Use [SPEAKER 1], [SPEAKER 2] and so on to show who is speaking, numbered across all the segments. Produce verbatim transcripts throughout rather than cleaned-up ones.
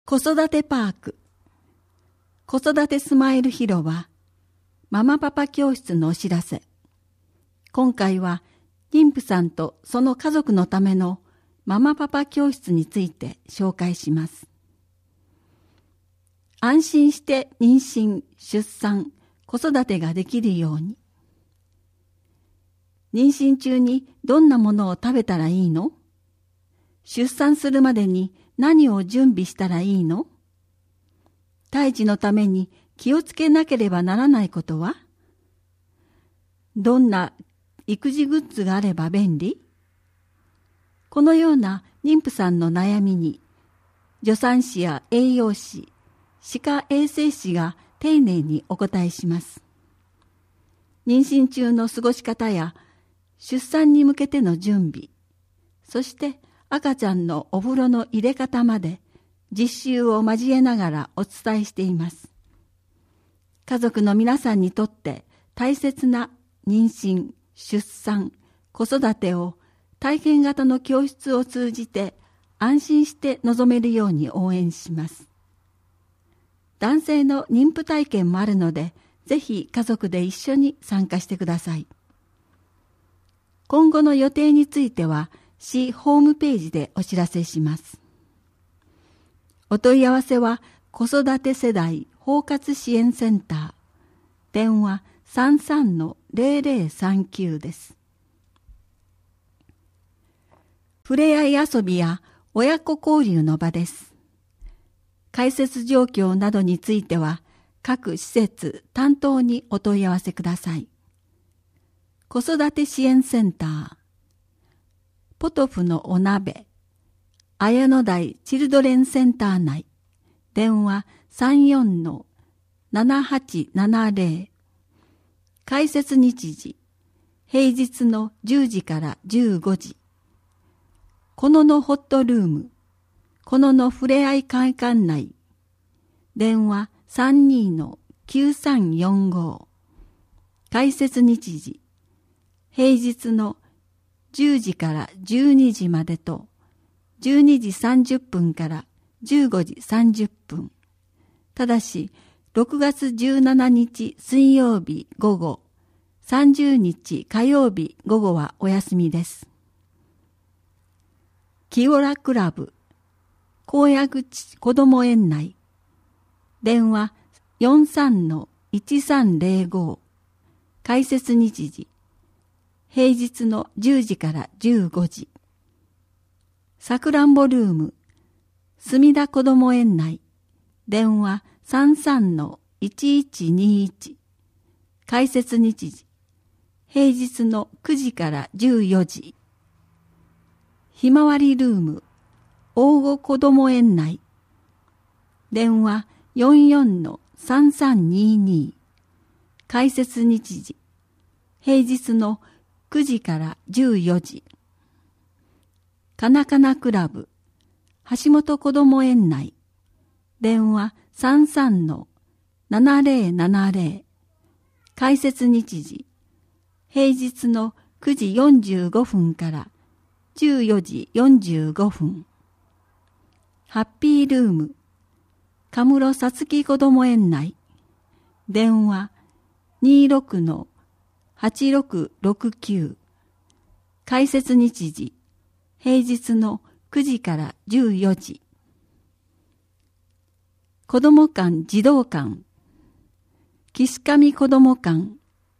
[SPEAKER 1] 子育てパーク、子育てスマイル広場、ママパパ教室のお知らせ。今回は妊婦さんとその家族のためのママパパ教室について紹介します。安心して妊娠、出産、子育てができるように。妊娠中にどんなものを食べたらいいの？出産するまでに何を準備したらいいの？胎児のために気をつけなければならないことは？どんな育児グッズがあれば便利？このような妊婦さんの悩みに、助産師や栄養士、歯科衛生士が丁寧にお答えします。妊娠中の過ごし方や出産に向けての準備、そして赤ちゃんのお風呂の入れ方まで実習を交えながらお伝えしています。家族の皆さんにとって大切な妊娠、出産、子育てを体験型の教室を通じて安心して臨めるように応援します。男性の妊婦体験もあるので、ぜひ家族で一緒に参加してください。今後の予定については、市ホームページでお知らせします。お問い合わせは子育て世代包括支援センター、電話 さんさんのゼロゼロさんきゅう です。ふれあい遊びや親子交流の場です。開設状況などについては各施設担当にお問い合わせください。子育て支援センター、ポトフのお鍋、綾野台チルドレンセンター内、電話 さんよんのななはちななゼロ、開設日時、平日のじゅうじからじゅうごじ、こののホットルーム、こののふれあい会館内、電話 さんにのきゅうさんよんご、開設日時、平日のじゅうじからじゅうにじまでと、じゅうにじさんじゅっぷんからじゅうごじさんじゅっぷん。ただし、ろくがつじゅうしちにち水曜日午後、さんじゅうにち火曜日午後はお休みです。キオラクラブ、高野口こども園内、電話 よんさんのいちさんゼロご、開設日時、平日のじゅうじからじゅうごじ。さくらんぼルーム、墨田こども園内、電話 さんさんのいちいちにいち。開設日時、平日のくじからじゅうよじ。ひまわりルーム、大子こども園内、電話 よんよんのさんさんにに。開設日時、平日のくじからじゅうよじ。かなかなクラブ、橋本こども園内、電話 さんさんのななゼロななゼロ。開設日時、平日のくじよんじゅうごふんからじゅうよじよんじゅうごふん。ハッピールーム、かむろさつきこども園内、電話 にじゅうろくのはちろくろくきゅう。開設日時、平日のくじからじゅうよじ。子ども館児童館、岸上子ども館、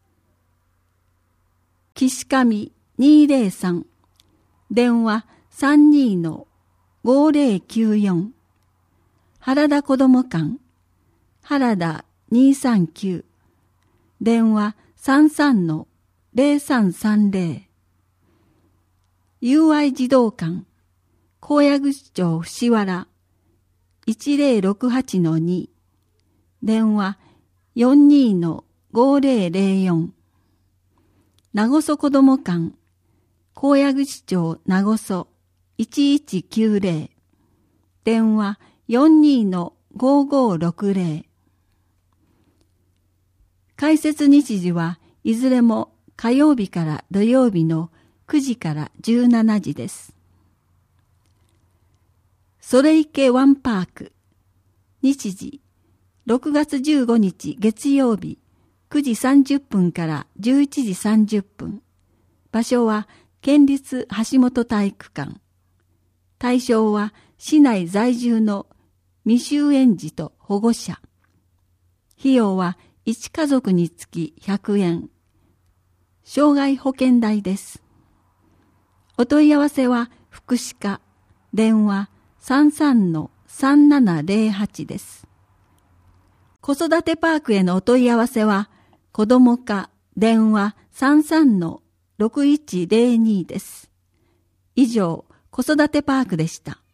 [SPEAKER 1] 岸上にーぜろさん、電話 さんにのごゼロきゅうよん。原田子ども館、原田にーさんきゅう、電話 さんさんのゼロさんさんゼロ。友愛児童館、高野口町伏原、いちゼロろくはちのに、電話 よんにのごゼロゼロよん。名護そ子ども館、高野口町名護そいちいちきゅうゼロ、電話 よんにのごごろくゼロ。開設日時はいずれも火曜日から土曜日のくじからじゅうしちじです。それいけワンパーク、 日時、ろくがつじゅうごにち月曜日、くじさんじゅっぷんからじゅういちじさんじゅっぷん。場所は県立橋本体育館。対象は市内在住の未就園児と保護者。費用はいち家族につきひゃくえん。障害保険代です。お問い合わせは福祉課、電話 さんさんのさんななゼロはち です。子育てパークへのお問い合わせは、子ども課、電話 さんさんのろくいちゼロに です。以上、子育てパークでした。